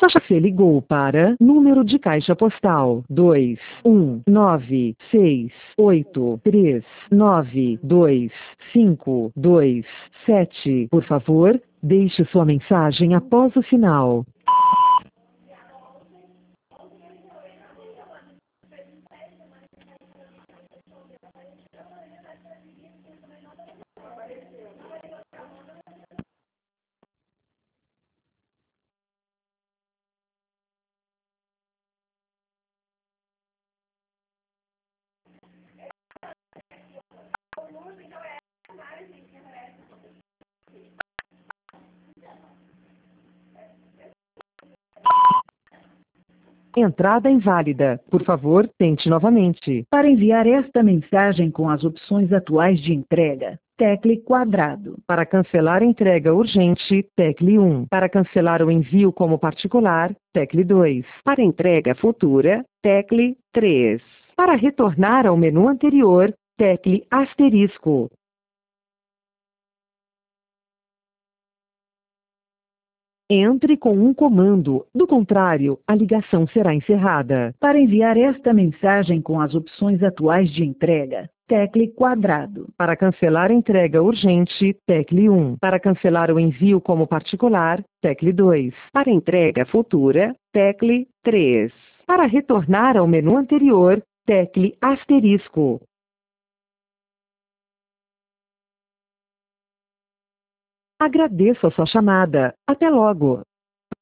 Você ligou para número de caixa postal 21968392527. Por favor, deixe sua mensagem após o sinal. Entrada inválida. Por favor, tente novamente. Para enviar esta mensagem com as opções atuais de entrega, tecle quadrado. Para cancelar a entrega urgente, tecle 1. Para cancelar o envio como particular, tecle 2. Para entrega futura, tecle 3. Para retornar ao menu anterior, tecle asterisco. Entre com um comando, do contrário, a ligação será encerrada. Para enviar esta mensagem com as opções atuais de entrega, tecle quadrado. Para cancelar a entrega urgente, tecle 1. Para cancelar o envio como particular, tecle 2. Para entrega futura, tecle 3. Para retornar ao menu anterior, tecle asterisco. Agradeço a sua chamada. Até logo.